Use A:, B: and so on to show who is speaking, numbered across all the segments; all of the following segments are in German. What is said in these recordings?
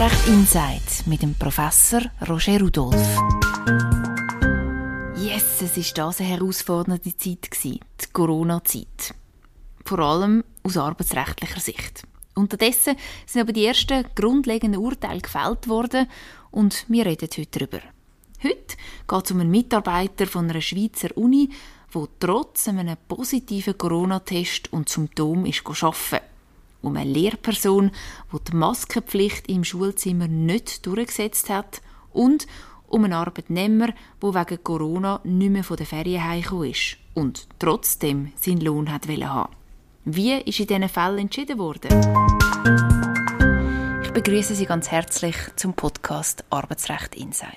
A: Arbeitsrecht Insight mit dem Professor Roger Rudolph. Yes, es war eine herausfordernde Zeit, die Corona-Zeit. Vor allem aus arbeitsrechtlicher Sicht. Unterdessen sind aber die ersten grundlegenden Urteile gefällt worden und wir reden heute darüber. Heute geht es um einen Mitarbeiter von einer Schweizer Uni, der trotz einem positiven Corona-Test und Symptom arbeiten. Um eine Lehrperson, die die Maskenpflicht im Schulzimmer nicht durchgesetzt hat. Und um einen Arbeitnehmer, der wegen Corona nicht mehr von der Ferien heimgekommen ist und trotzdem seinen Lohn haben. Wie ist in diesen Fällen entschieden worden? Ich begrüße Sie ganz herzlich zum Podcast Arbeitsrecht Insight.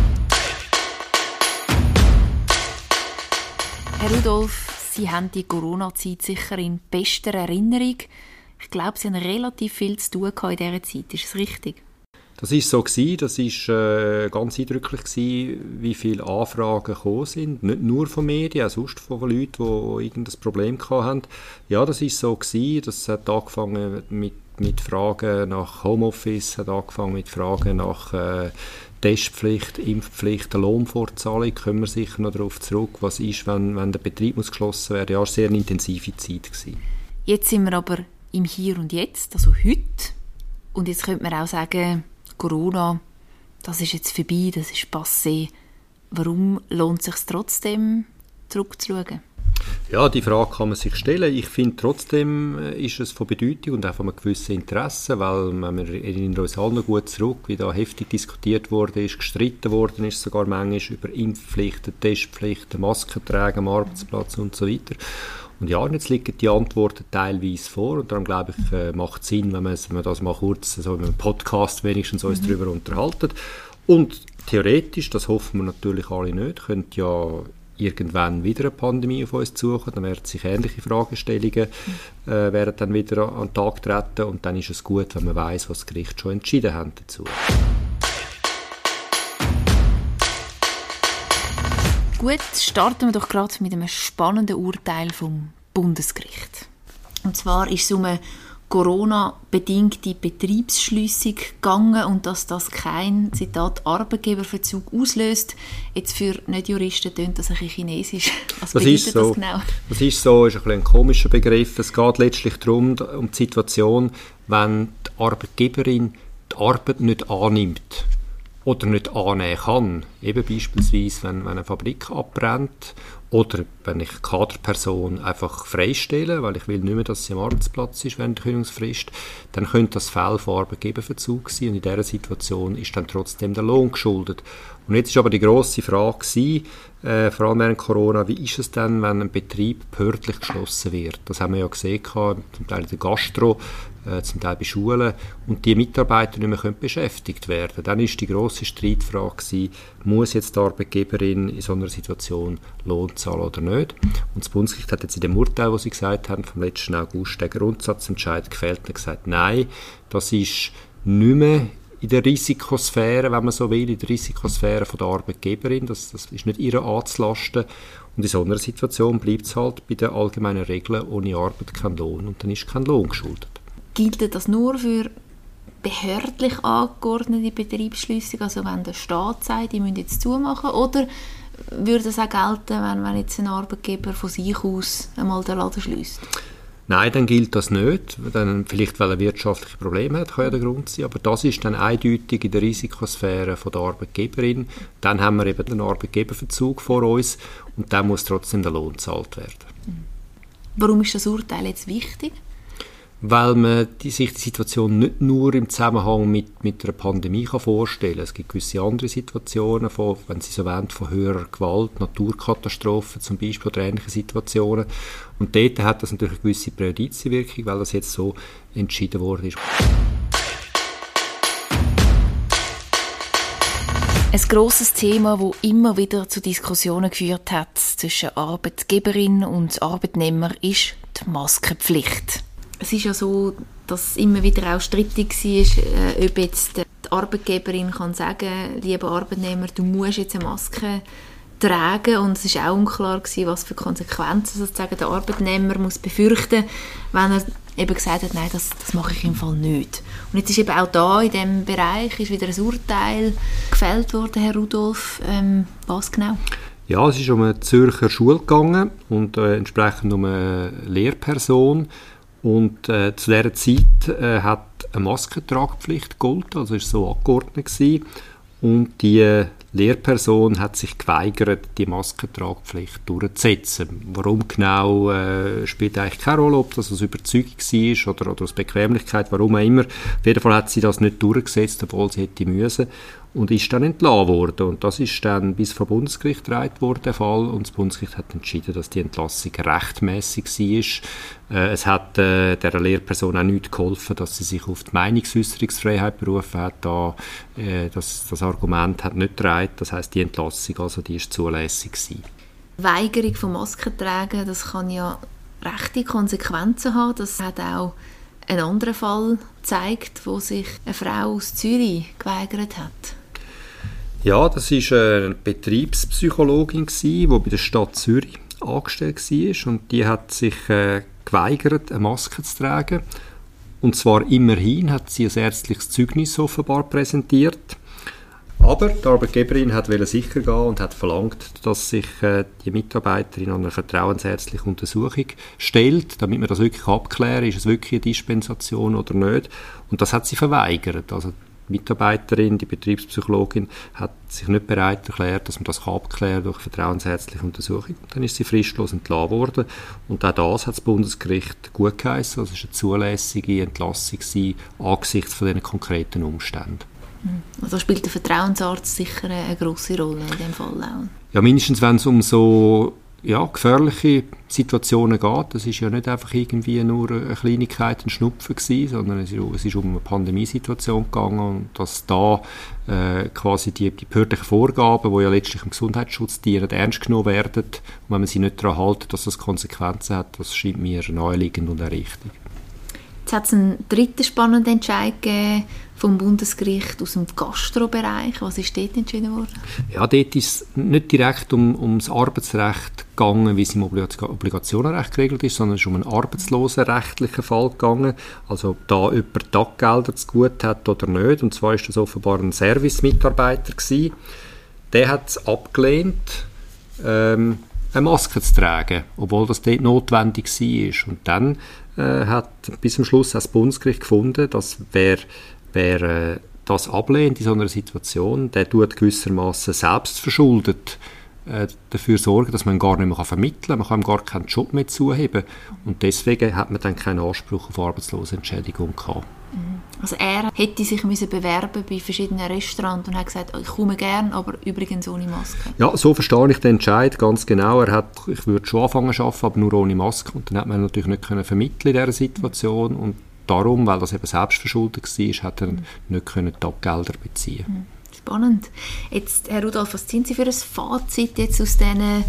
A: Herr Rudolph, Sie haben die Corona-Zeit sicher in bester Erinnerung. Ich glaube, Sie haben relativ viel zu tun in dieser Zeit. Ist es richtig?
B: Das war so. Das war ganz eindrücklich, wie viele Anfragen gekommen sind. Nicht nur von Medien, auch sonst von Leuten, die irgendein Problem hatten. Ja, das war so. Das hat angefangen mit Fragen nach Homeoffice, hat angefangen mit Fragen nach Testpflicht, Impfpflicht, der Lohnfortzahlung. Kommen wir sicher noch darauf zurück. Was ist, wenn der Betrieb geschlossen werden muss? Ja, es war sehr eine intensive Zeit.
A: Jetzt sind wir aber im Hier und Jetzt, also heute. Und jetzt könnte man auch sagen, Corona, das ist jetzt vorbei, das ist passé. Warum lohnt es sich trotzdem, zurückzuschauen?
B: Ja, die Frage kann man sich stellen. Ich finde, trotzdem ist es von Bedeutung und auch von einem gewissen Interesse, weil wir erinnern uns alle noch gut zurück, wie da heftig diskutiert wurde, gestritten worden ist, sogar manchmal über Impfpflichten, Testpflichten, Maskentragen am Arbeitsplatz und so weiter. Und ja, jetzt liegen die Antworten teilweise vor und darum glaube ich, macht es Sinn, wenn wir das mal kurz so in einem Podcast wenigstens uns darüber unterhalten. Und theoretisch, das hoffen wir natürlich alle nicht, könnte ja irgendwann wieder eine Pandemie auf uns zukommen, dann werden sich ähnliche Fragestellungen werden dann wieder an den Tag treten und dann ist es gut, wenn man weiss, was das Gericht schon entschieden hat dazu.
A: Gut, starten wir doch gerade mit einem spannenden Urteil vom Bundesgericht. Und zwar ist es um eine Corona-bedingte Betriebsschliessung gegangen und dass das kein, Zitat, Arbeitgeberverzug auslöst. Jetzt für Nicht-Juristen tönt das ein bisschen chinesisch. Was bedeutet das genau?
B: Das ist so, ist ein komischer Begriff. Es geht letztlich darum, um die Situation, wenn die Arbeitgeberin die Arbeit nicht annimmt oder nicht annehmen kann. Eben beispielsweise, wenn eine Fabrik abbrennt oder wenn ich Kaderperson einfach freistelle, weil ich will nicht mehr, dass sie am Arbeitsplatz ist während der Kündigungsfrist, dann könnte das Fall von Arbeitgeberverzug sein und in dieser Situation ist dann trotzdem der Lohn geschuldet. Und jetzt ist aber die grosse Frage gewesen, vor allem während Corona, wie ist es denn, wenn ein Betrieb behördlich geschlossen wird? Das haben wir ja gesehen, zum Teil in der Gastro, zum Teil bei Schulen, und die Mitarbeiter nicht mehr beschäftigt werden. Dann ist die grosse Streitfrage gewesen, muss jetzt die Arbeitgeberin in so einer Situation Lohn zahlen oder nicht? Und das Bundesgericht hat jetzt in dem Urteil, das Sie gesagt haben, vom letzten August, den Grundsatzentscheid gefällt und gesagt, nein, das ist nicht mehr in der Risikosphäre, wenn man so will, in der Risikosphäre von der Arbeitgeberin. Das ist nicht ihre anzulasten. Und in so einer Situation bleibt es halt bei den allgemeinen Regeln, ohne Arbeit kein Lohn und dann ist kein Lohn geschuldet. Gilt
A: das nur für behördlich angeordnete Betriebsschliessung, also wenn der Staat sagt, die müssen jetzt zumachen, oder würde das auch gelten, wenn jetzt ein Arbeitgeber von sich aus einmal den Laden schliesst?
B: Nein, dann gilt das nicht. Dann vielleicht, weil er wirtschaftliche Probleme hat, kann ja der Grund sein. Aber das ist dann eindeutig in der Risikosphäre von der Arbeitgeberin. Dann haben wir eben den Arbeitgeberverzug vor uns und dann muss trotzdem der Lohn gezahlt werden.
A: Warum ist das Urteil jetzt wichtig?
B: Weil man sich die Situation nicht nur im Zusammenhang mit einer Pandemie vorstellen kann. Es gibt gewisse andere Situationen, wenn Sie so wollen, von höherer Gewalt, Naturkatastrophen zum Beispiel oder ähnliche Situationen. Und dort hat das natürlich eine gewisse Präjudizienwirkung, weil das jetzt so entschieden worden ist.
A: Ein grosses Thema, das immer wieder zu Diskussionen geführt hat zwischen Arbeitgeberin und Arbeitnehmer, ist die Maskenpflicht. Es ist ja so, dass es immer wieder auch strittig war, ob jetzt die Arbeitgeberin kann sagen, lieber Arbeitnehmer, du musst jetzt eine Maske tragen und es war auch unklar gewesen, was für Konsequenzen sozusagen der Arbeitnehmer muss befürchten, wenn er eben gesagt hat, nein, das mache ich im Fall nicht. Und jetzt ist eben auch da in diesem Bereich ist wieder ein Urteil gefällt worden, Herr Rudolph. Was genau?
B: Ja, es ist um eine Zürcher Schule gegangen und entsprechend um eine Lehrperson. Und zu dieser Zeit hat eine Maskentragpflicht gegolten, also ist so angeordnet gewesen. Und die Lehrperson hat sich geweigert, die Maskentragpflicht durchzusetzen. Warum genau, spielt eigentlich keine Rolle, ob das aus Überzeugung war oder aus Bequemlichkeit, warum auch immer. Auf jeden Fall hat sie das nicht durchgesetzt, obwohl sie hätte müssen. Und ist dann entlassen worden. Und das ist dann bis vor Bundesgericht getragen worden, der Fall. Und das Bundesgericht hat entschieden, dass die Entlassung rechtmäßig war. Es hat der Lehrperson auch nicht geholfen, dass sie sich auf die Meinungsäußerungsfreiheit berufen hat. Das Argument hat nicht getragen. Das heisst, die Entlassung, also die ist zulässig gewesen.
A: Weigerung von Maskentragen, das kann ja rechte Konsequenzen haben. Das hat auch einen anderen Fall gezeigt, wo sich eine Frau aus Zürich geweigert hat.
B: Ja, das war eine Betriebspsychologin, die bei der Stadt Zürich angestellt war. Und die hat sich geweigert, eine Maske zu tragen. Und zwar immerhin hat sie ein ärztliches Zeugnis offenbar präsentiert. Aber die Arbeitgeberin wollte sicher gehen und hat verlangt, dass sich die Mitarbeiterin an eine vertrauensärztliche Untersuchung stellt, damit man das wirklich abklären kann, ist es wirklich eine Dispensation oder nicht. Und das hat sie verweigert. Also die Mitarbeiterin, die Betriebspsychologin, hat sich nicht bereit erklärt, dass man das abklären kann durch vertrauensärztliche Untersuchung. Und dann ist sie fristlos entlassen worden. Und auch das hat das Bundesgericht gut geheißen. Also es war eine zulässige Entlassung angesichts von diesen konkreten Umständen.
A: Also spielt der Vertrauensarzt sicher eine grosse Rolle in dem Fall auch? Ja,
B: mindestens wenn es um so gefährliche Situationen geht. Das ist ja nicht einfach irgendwie nur eine Kleinigkeit, ein Schnupfen gewesen, sondern es ist um eine Pandemiesituation gegangen und dass da quasi die behördlichen Vorgaben, die ja letztlich im Gesundheitsschutz dienen, ernst genommen werden und wenn man sie nicht daran hält, dass das Konsequenzen hat, das scheint mir naheliegend und auch richtig.
A: Jetzt hat es einen dritten spannenden Entscheid gegeben vom Bundesgericht aus dem Gastrobereich. Was ist dort entschieden worden? Ja,
B: dort ist es nicht direkt ums Arbeitsrecht gegangen, wie es im Obligationenrecht geregelt ist, sondern es ist um einen arbeitslosenrechtlichen Fall gegangen. Also ob da jemand Taggelder zu gut hat oder nicht. Und zwar war das offenbar ein Servicemitarbeiter gewesen. Der hat es abgelehnt, eine Maske zu tragen, obwohl das dort notwendig war. Und dann hat bis zum Schluss das Bundesgericht gefunden, dass wer das ablehnt in so einer Situation, der tut gewissermaßen selbstverschuldet dafür sorgen, dass man gar nicht mehr vermitteln kann. Man kann ihm gar keinen Job mehr zuheben. Und deswegen hat man dann keinen Anspruch auf Arbeitslosenentschädigung gehabt.
A: Also er hätte sich bewerben bei verschiedenen Restaurants und hat gesagt, ich komme gerne, aber übrigens ohne Maske.
B: Ja, so verstehe ich den Entscheid ganz genau. Ich würde schon anfangen zu arbeiten, aber nur ohne Maske. Und dann hat man natürlich nicht vermitteln in dieser Situation. Und darum, weil das eben selbstverschuldet war, hat er nicht Taggelder beziehen.
A: Spannend. Jetzt, Herr Rudolph, was ziehen Sie für ein Fazit jetzt aus diesen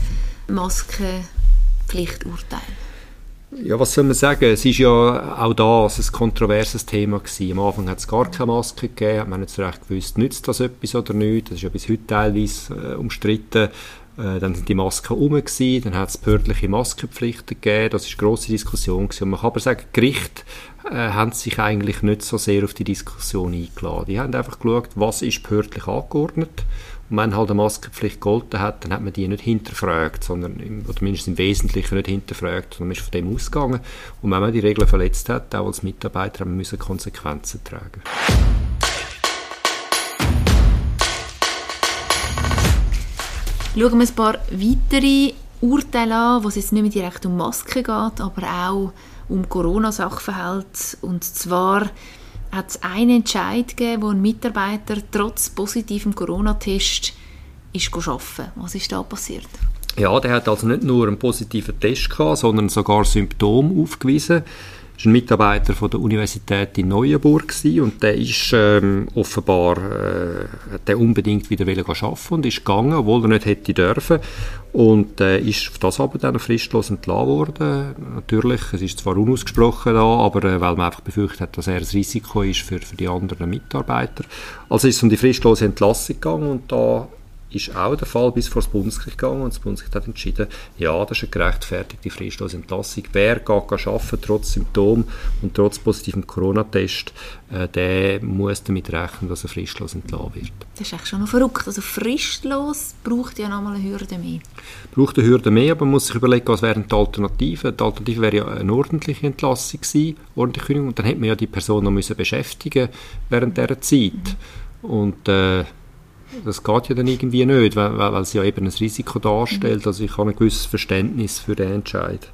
A: Maskenpflichturteilen?
B: Ja, was soll man sagen? Es war ja auch das ein kontroverses Thema gewesen. Am Anfang hat es gar keine Maske gegeben, hat man nicht so recht gewusst, nützt das etwas oder nicht. Das ist ja bis heute teilweise umstritten. Dann sind die Masken rum gewesen, dann hat es behördliche Maskenpflichten gegeben, das war eine grosse Diskussion gewesen. Und man kann aber sagen, die Gerichte haben sich eigentlich nicht so sehr auf die Diskussion eingeladen. Die haben einfach geschaut, was ist behördlich angeordnet. Und wenn halt eine Maskenpflicht gegolten hat, dann hat man die nicht hinterfragt, sondern oder mindestens im Wesentlichen nicht hinterfragt, sondern man ist von dem ausgegangen. Und wenn man die Regeln verletzt hat, auch als Mitarbeiter, haben wir Konsequenzen tragen.
A: Schauen wir ein paar weitere Urteile an, wo es jetzt nicht mehr direkt um Masken geht, aber auch um Corona-Sachverhalte. Und zwar hat es einen Entscheid gegeben, wo ein Mitarbeiter trotz positivem Corona-Test ist arbeiten. Was ist da passiert?
B: Ja, der hat also nicht nur einen positiven Test gehabt, sondern sogar Symptome aufgewiesen. Das war ein Mitarbeiter von der Universität in Neuenburg gewesen, und der ist offenbar der unbedingt wieder arbeiten und ist gegangen, obwohl er nicht hätte dürfen. Und ist auf das aber dann fristlos entlassen worden. Natürlich, es ist zwar unausgesprochen da, aber weil man einfach befürchtet hat, dass er ein Risiko ist für die anderen Mitarbeiter. Also ist es um die fristlose Entlassung gegangen, und da ist auch der Fall bis vor das Bundesgericht gegangen und das Bundesgericht hat entschieden, ja, das ist eine gerechtfertigte fristlose Entlassung. Wer geht arbeiten, trotz Symptom und trotz positivem Corona-Test, der muss damit rechnen, dass er fristlos entlassen wird.
A: Das ist echt schon noch verrückt. Also fristlos braucht ja nochmal eine Hürde mehr.
B: Braucht eine Hürde mehr, aber man muss sich überlegen, was wären die Alternativen. Die Alternative wäre ja eine ordentliche Entlassung gewesen, ordentliche Kündigung, und dann hätte man ja die Person noch müssen beschäftigen während dieser Zeit. Und das geht ja dann irgendwie nicht, weil es ja eben ein Risiko darstellt. Also ich habe ein gewisses Verständnis für den Entscheid.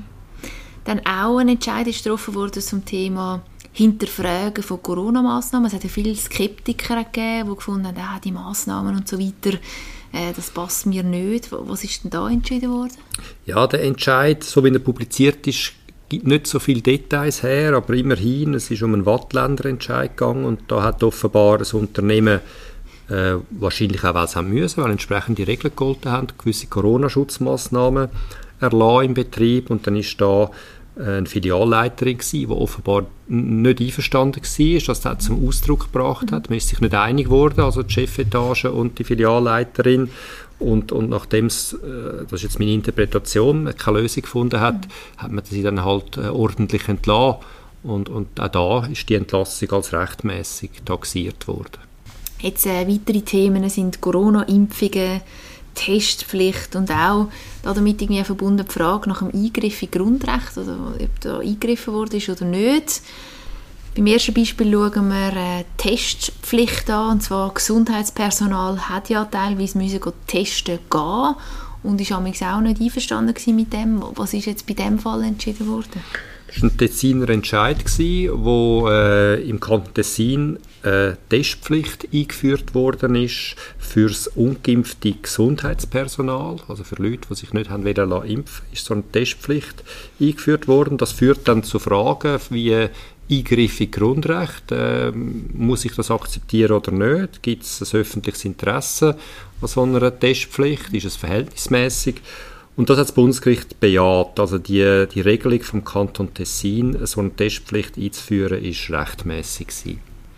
A: Dann auch ein Entscheid ist getroffen worden zum Thema Hinterfragen von Corona-Massnahmen. Es hat ja viele Skeptiker gegeben, die gefunden haben, die Massnahmen und so weiter, das passt mir nicht. Was ist denn da entschieden worden?
B: Ja, der Entscheid, so wie er publiziert ist, gibt nicht so viele Details her, aber immerhin, es ist um einen Wattländer-Entscheid gegangen und da hat offenbar das Unternehmen wahrscheinlich auch, weil sie haben müssen, weil entsprechende Regeln gegolten haben, gewisse Corona-Schutzmaßnahmen erlassen im Betrieb, und dann ist da eine Filialleiterin gewesen, die offenbar nicht einverstanden war, dass das zum Ausdruck gebracht hat. Man ist sich nicht einig geworden, also die Chefetage und die Filialleiterin, und nachdem es, das ist jetzt meine Interpretation, keine Lösung gefunden hat, hat man sie dann halt ordentlich entlassen, und auch da ist die Entlassung als rechtmäßig taxiert worden.
A: Jetzt weitere Themen sind Corona-Impfungen, Testpflicht und auch damit irgendwie verbunden die Frage nach dem Eingriff in Grundrecht, oder ob da eingegriffen worden ist oder nicht. Beim ersten Beispiel schauen wir Testpflicht an, und zwar Gesundheitspersonal hat ja teilweise müssen testen gehen und ist auch nicht einverstanden mit dem. Was ist jetzt bei diesem Fall entschieden worden?
B: Das war ein Tessiner Entscheid, wo im Kanton Tessin Testpflicht eingeführt worden ist für das ungeimpfte Gesundheitspersonal, also für Leute, die sich nicht haben impfen wollen, ist so eine Testpflicht eingeführt worden. Das führt dann zu Fragen wie Eingriff in Grundrecht, muss ich das akzeptieren oder nicht? Gibt es ein öffentliches Interesse an so einer Testpflicht? Ist es verhältnismäßig? Und das hat das Bundesgericht bejaht. Also die Regelung vom Kanton Tessin, so eine Testpflicht einzuführen, ist rechtmäßig gewesen.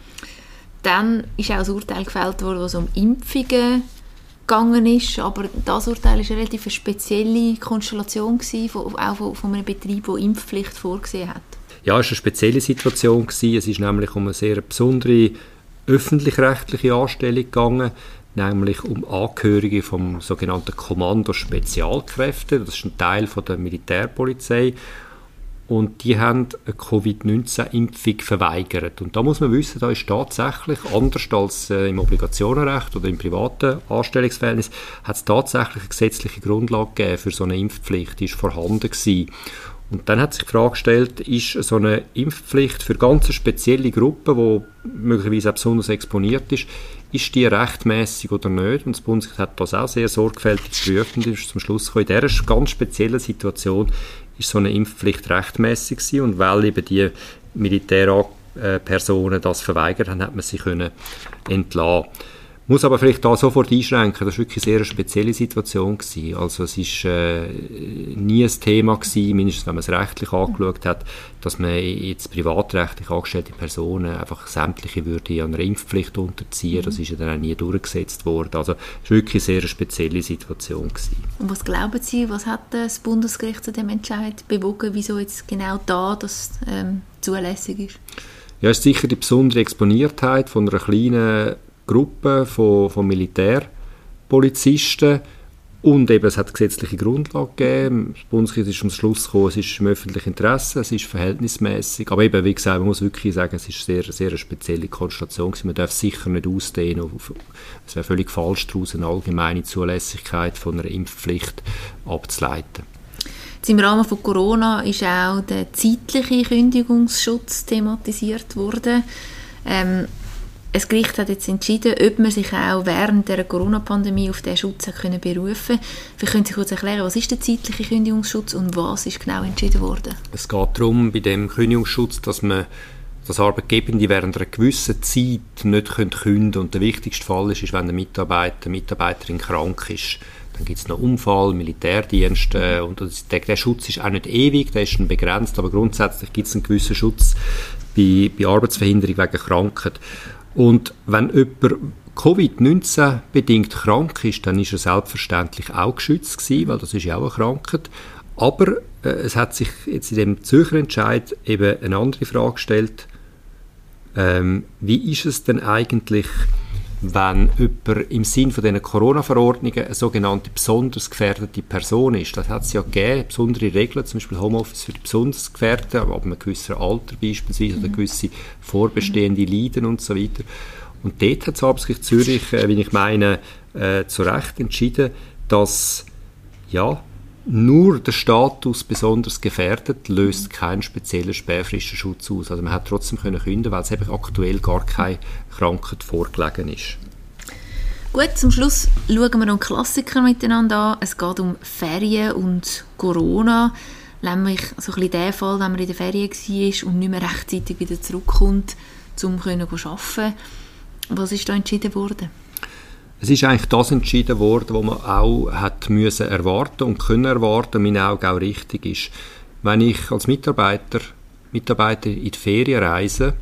B: Dann
A: ist auch ein Urteil gefällt worden, wo es um Impfungen gegangen ist, aber das Urteil war eine relativ spezielle Konstellation gewesen, auch von einem Betrieb, der Impfpflicht vorgesehen hat.
B: Ja, es war eine spezielle Situation gewesen. Es ist nämlich um eine sehr besondere öffentlich-rechtliche Anstellung gegangen, nämlich um Angehörige vom sogenannten Kommando Spezialkräfte. Das ist ein Teil von der Militärpolizei. Und die haben eine Covid-19-Impfung verweigert. Und da muss man wissen, da ist tatsächlich, anders als im Obligationenrecht oder im privaten Anstellungsverhältnis, hat es tatsächlich eine gesetzliche Grundlage gegeben für so eine Impfpflicht, die ist vorhanden gewesen. Und dann hat sich die Frage gestellt, ist so eine Impfpflicht für ganz eine spezielle Gruppe, die möglicherweise auch besonders exponiert ist die rechtmäßig oder nicht? Und das Bundesgericht hat das auch sehr sorgfältig geprüft und ist zum Schluss gekommen, in dieser ganz speziellen Situation ist so eine Impfpflicht rechtmäßig gewesen, und weil eben die Militärpersonen das verweigert haben, hat man sie können entlassen. Muss aber vielleicht da sofort einschränken, das war wirklich eine sehr spezielle Situation gewesen. Also es war nie ein Thema gewesen, mindestens wenn man es rechtlich angeschaut hat, dass man jetzt privatrechtlich angestellte Personen einfach sämtliche würde einer Impfpflicht unterziehen. Das ist ja dann auch nie durchgesetzt worden. Also es war wirklich eine sehr spezielle Situation gewesen.
A: Und was glauben Sie, was hat das Bundesgericht zu dem Entscheid bewogen, wieso jetzt genau da das zulässig ist?
B: Ja, es ist sicher die besondere Exponiertheit von einer kleinen Gruppe von Militärpolizisten, und eben, es hat gesetzliche Grundlage gegeben. Das Bundesgericht ist zum Schluss gekommen, es ist im öffentlichen Interesse, es ist verhältnismäßig, aber eben, wie gesagt, man muss wirklich sagen, es ist sehr, sehr eine spezielle Konstellation gewesen. Man darf sicher nicht ausdehnen, es wäre völlig falsch, daraus eine allgemeine Zulässigkeit von einer Impfpflicht abzuleiten.
A: Im Rahmen von Corona ist auch der zeitliche Kündigungsschutz thematisiert worden. Das Gericht hat jetzt entschieden, ob man sich auch während der Corona-Pandemie auf diesen Schutz berufen können. Vielleicht können Sie kurz erklären, was ist der zeitliche Kündigungsschutz und was ist genau entschieden worden? Es
B: geht darum, bei dem Kündigungsschutz, dass man das Arbeitgebende während einer gewissen Zeit nicht kündigen können. Und der wichtigste Fall ist, wenn der Mitarbeiterin krank ist. Dann gibt es noch Unfall, Militärdienst, und der Schutz ist auch nicht ewig, der ist begrenzt, aber grundsätzlich gibt es einen gewissen Schutz bei Arbeitsverhinderung wegen Krankheit. Und wenn jemand Covid-19 bedingt krank ist, dann ist er selbstverständlich auch geschützt gewesen, weil das ist ja auch eine Krankheit. Aber es hat sich jetzt in dem Zürcher Entscheid eben eine andere Frage gestellt. Wie ist es denn eigentlich, wenn jemand im Sinn von diesen Corona-Verordnungen eine sogenannte besonders gefährdete Person ist? Das hat es ja gegeben, besondere Regeln, zum Beispiel Homeoffice für die besonders Gefährdeten, ab einem gewissen Alter beispielsweise oder gewisse vorbestehende Leiden und so weiter. Und dort hat das Arbeitsgericht Zürich, wie ich meine, zu Recht entschieden, dass nur der Status besonders gefährdet löst keinen speziellen Sperrfristenschutz aus. Also man hat trotzdem kündigen, weil es eben aktuell gar keine Krankheit vorgelegen ist.
A: Gut, zum Schluss schauen wir noch einen Klassiker miteinander an. Es geht um Ferien und Corona. Nämlich so ein bisschen der Fall, wenn man in der Ferien war und nicht mehr rechtzeitig wieder zurückkommt, um zu arbeiten. Was ist da entschieden worden?
B: Es ist eigentlich das entschieden worden, was man auch hat müssen erwarten und können erwarten, in meinen Augen auch richtig ist. Wenn ich als Mitarbeiter in die Ferien reise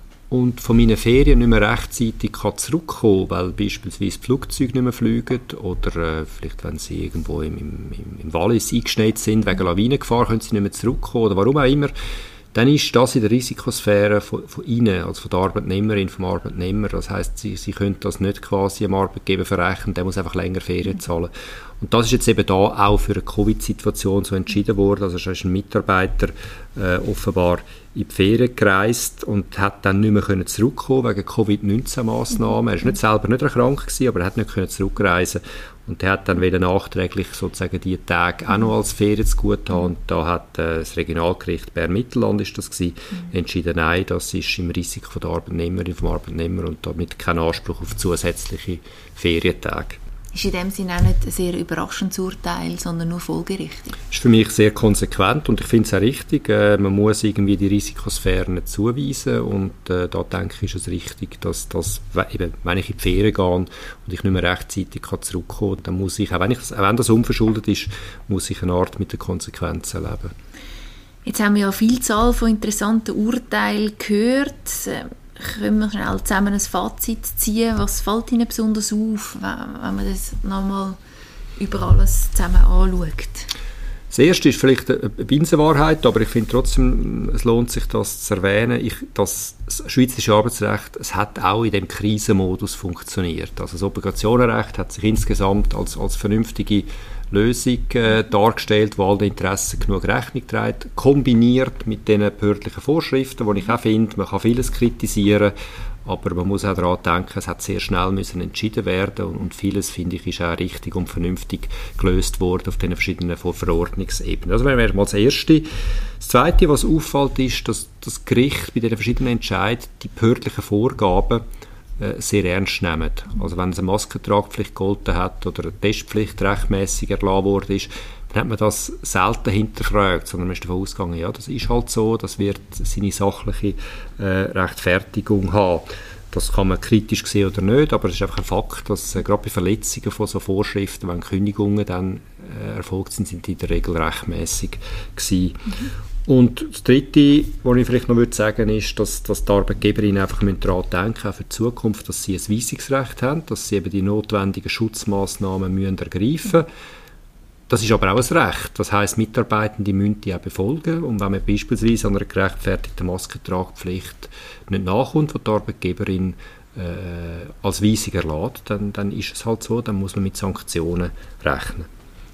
B: und von meinen Ferien nicht mehr rechtzeitig zurückkommen kann, weil beispielsweise die Flugzeuge nicht mehr fliegen oder vielleicht, wenn sie irgendwo im Wallis eingeschneit sind, wegen Lawinengefahr, können sie nicht mehr zurückkommen oder warum auch immer, dann ist das in der Risikosphäre von Ihnen, also von der Arbeitnehmerin, vom Arbeitnehmer. Das heisst, Sie können das nicht quasi dem Arbeitgeber verrechnen, der muss einfach länger Ferien zahlen. Und das ist jetzt eben da auch für eine Covid-Situation so entschieden worden. Also da ist ein Mitarbeiter offenbar in die Ferien gereist und hat dann nicht mehr zurückkommen wegen Covid-19-Massnahmen. Er war selber nicht erkrankt gewesen, aber er hat nicht zurückreisen. Und er hat dann wieder nachträglich sozusagen die Tage auch noch als Ferien zu gut haben. Und da hat das Regionalgericht Bern-Mittelland ist das gewesen, entschieden, nein, das ist im Risiko von der Arbeitnehmerin, vom Arbeitnehmer und damit kein Anspruch auf zusätzliche Ferientage.
A: Ist in dem Sinne auch nicht ein sehr überraschendes Urteil, sondern nur folgerichtig?
B: Das ist für mich sehr konsequent und ich finde es auch richtig. Man muss irgendwie die Risikosphäre nicht zuweisen und da denke ich, ist es richtig, dass eben, wenn ich in die Ferien gehe und ich nicht mehr rechtzeitig zurückkommen kann, dann muss ich, auch wenn das unverschuldet ist, muss ich eine Art mit den Konsequenzen leben.
A: Jetzt haben wir ja eine Vielzahl von interessanten Urteilen gehört. Können wir schnell zusammen ein Fazit ziehen? Was fällt Ihnen besonders auf, wenn man das nochmal über alles zusammen anschaut?
B: Das Erste ist vielleicht eine Binsenwahrheit, aber ich finde trotzdem, es lohnt sich, das zu erwähnen. Das schweizerische Arbeitsrecht, es hat auch in dem Krisenmodus funktioniert. Also das Obligationenrecht hat sich insgesamt als vernünftige Lösung dargestellt, die all den Interessen genug Rechnung trägt, kombiniert mit den behördlichen Vorschriften, wo ich auch finde, man kann vieles kritisieren, aber man muss auch daran denken, es hat sehr schnell müssen entschieden werden und vieles, finde ich, ist auch richtig und vernünftig gelöst worden auf den verschiedenen Verordnungsebenen. Also wäre mal das Erste. Das Zweite, was auffällt, ist, dass das Gericht bei den verschiedenen Entscheidungen die behördlichen Vorgaben sehr ernst nehmen. Also wenn es eine Maskentragpflicht gegolten hat oder eine Testpflicht rechtmäßig erlassen worden ist, dann hat man das selten hinterfragt, sondern man ist davon ausgegangen, ja, das ist halt so, das wird seine sachliche Rechtfertigung haben. Das kann man kritisch sehen oder nicht, aber es ist einfach ein Fakt, dass gerade bei Verletzungen von so Vorschriften, wenn Kündigungen dann erfolgt sind, sind die in der Regel rechtmäßig gewesen. Und das Dritte, was ich vielleicht noch sagen würde, ist, dass die Arbeitgeberinnen einfach daran denken, auch für die Zukunft, dass sie ein Weisungsrecht haben, dass sie eben die notwendigen Schutzmaßnahmen ergreifen müssen. Das ist aber auch ein Recht. Das heisst, Mitarbeitende müssen die auch befolgen. Und wenn man beispielsweise an einer gerechtfertigten Maskentragpflicht nicht nachkommt, die Arbeitgeberin als Weisung erlässt, dann ist es halt so, dann muss man mit Sanktionen rechnen.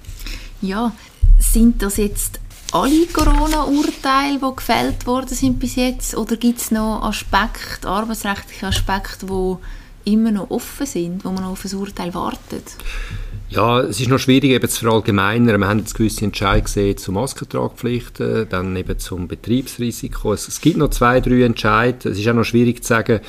A: Ja, sind das jetzt alle Corona-Urteile, die gefällt worden sind bis jetzt, oder gibt es noch Aspekte, arbeitsrechtliche Aspekte, die immer noch offen sind, wo man noch auf ein Urteil wartet?
B: Ja, es ist noch schwierig eben zu verallgemeinern. Wir haben jetzt gewisse Entscheidungen gesehen zur Maskentragpflicht, dann eben zum Betriebsrisiko. Es gibt noch 2, 3 Entscheide. Es ist auch noch schwierig zu sagen,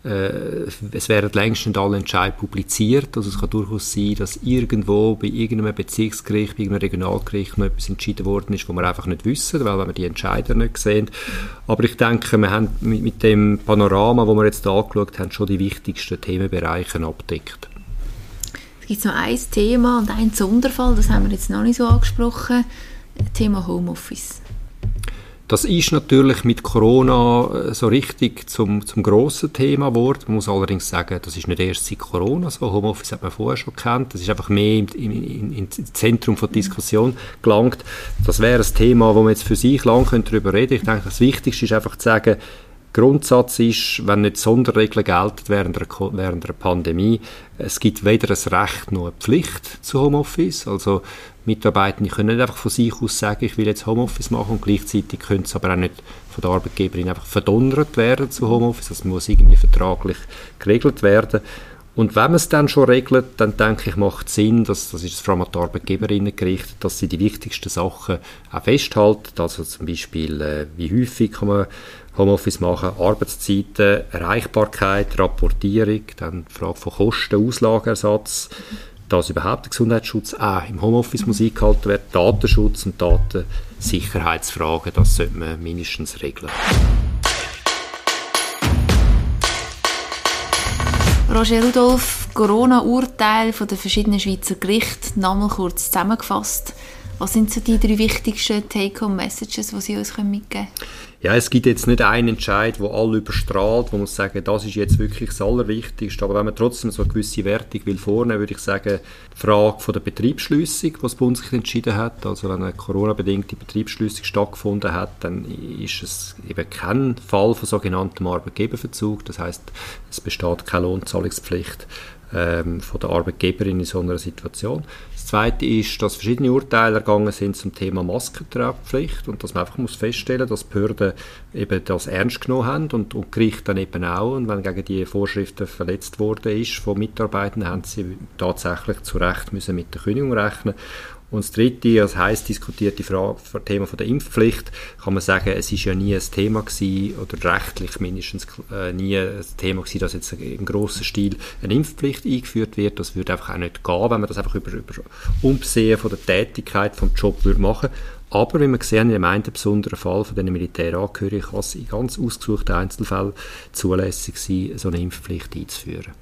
B: es werden längst nicht alle Entscheide publiziert. Also es kann durchaus sein, dass irgendwo bei irgendeinem Bezirksgericht, bei irgendeinem Regionalgericht noch etwas entschieden worden ist, was wir einfach nicht wissen, weil wir die Entscheider nicht sehen. Aber ich denke, wir haben mit dem Panorama, das wir jetzt angeschaut haben, schon die wichtigsten Themenbereiche abgedeckt.
A: Es gibt noch ein Thema und ein Sonderfall, das haben wir jetzt noch nicht so angesprochen, Thema Homeoffice.
B: Das ist natürlich mit Corona so richtig zum grossen Thema geworden. Man muss allerdings sagen, das ist nicht erst seit Corona so. Homeoffice hat man vorher schon gekannt. Das ist einfach mehr ins Zentrum der Diskussion gelangt. Das wäre ein Thema, wo man jetzt für sich lang darüber reden könnte. Ich denke, das Wichtigste ist einfach zu sagen, Grundsatz ist, wenn nicht Sonderregeln gelten während einer Pandemie, es gibt weder ein Recht noch eine Pflicht zu Homeoffice. Also Mitarbeitende können nicht einfach von sich aus sagen, ich will jetzt Homeoffice machen, und gleichzeitig können sie aber auch nicht von der Arbeitgeberin einfach verdonnert werden zu Homeoffice. Das muss irgendwie vertraglich geregelt werden. Und wenn man es dann schon regelt, dann denke ich, macht es Sinn, das ist vor allem an die Arbeitgeberinnen gerichtet, dass sie die wichtigsten Sachen auch festhalten. Also zum Beispiel, wie häufig kann man Homeoffice machen, Arbeitszeiten, Erreichbarkeit, Rapportierung, dann die Frage von Kosten, Auslagenersatz, dass überhaupt der Gesundheitsschutz auch im Homeoffice muss eingehalten werden, Datenschutz und Datensicherheitsfragen, das sollte man mindestens regeln.
A: Roger Rudolph, Corona-Urteil von den verschiedenen Schweizer Gerichten, nochmal kurz zusammengefasst. Was sind so die 3 wichtigsten Take-home-Messages, die Sie uns mitgeben können?
B: Ja, es gibt jetzt nicht einen Entscheid, der alle überstrahlt, wo man muss sagen, das ist jetzt wirklich das Allerwichtigste. Aber wenn man trotzdem so eine gewisse Wertung will vornehmen, würde ich sagen, die Frage von der Betriebsschliessung, die das Bundesgericht entschieden hat. Also wenn eine Corona-bedingte Betriebsschliessung stattgefunden hat, dann ist es eben kein Fall von sogenanntem Arbeitgeberverzug. Das heisst, es besteht keine Lohnzahlungspflicht von der Arbeitgeberin in so einer Situation. Das Zweite ist, dass verschiedene Urteile ergangen sind zum Thema Maskentragpflicht und dass man einfach muss feststellen, dass die Behörden eben das ernst genommen haben und Gericht dann eben auch. Und wenn gegen die Vorschriften verletzt worden ist von Mitarbeitern, haben sie tatsächlich zu Recht müssen mit der Kündigung rechnen. Und das Dritte, das heiß diskutierte Thema von der Impfpflicht, kann man sagen, es ist ja nie ein Thema gewesen, oder rechtlich mindestens nie ein Thema gewesen, dass jetzt im grossen Stil eine Impfpflicht eingeführt wird. Das würde einfach auch nicht gehen, wenn man das einfach über Umsehen von der Tätigkeit vom Job würde machen. Aber wie wir sehen, in einem besonderen Fall von den Militärangehörigen kann es in ganz ausgesuchten Einzelfällen zulässig sein, so eine Impfpflicht einzuführen.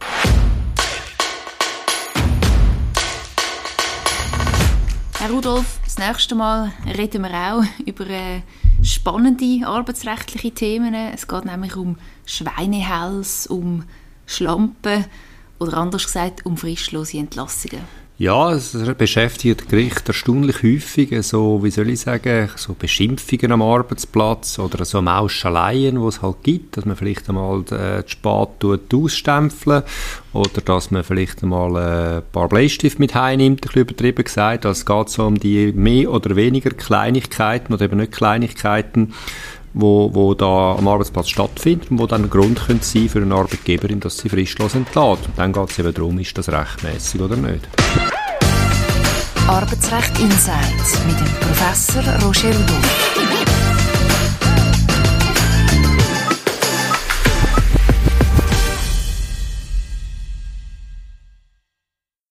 A: Herr Rudolph, das nächste Mal reden wir auch über spannende arbeitsrechtliche Themen. Es geht nämlich um Schweinehälse, um Schlampen oder anders gesagt um frischlose Entlassungen.
B: Ja, es beschäftigt das Gericht erstaunlich häufig, so, wie soll ich sagen, so Beschimpfungen am Arbeitsplatz oder so Mauschaleien, die es halt gibt, dass man vielleicht einmal zu spät ausstempeln oder dass man vielleicht einmal ein paar Bleistifte mit heimnimmt, ein bisschen übertrieben gesagt. Also es geht so um die mehr oder weniger Kleinigkeiten oder eben nicht Kleinigkeiten, wo da am Arbeitsplatz stattfinden und wo dann ein Grund könnte sein für eine Arbeitgeberin, dass sie fristlos entlässt. Und dann geht es eben darum, ist das rechtmäßig oder nicht.
C: Arbeitsrecht Insights mit dem Professor Roger Rudolph.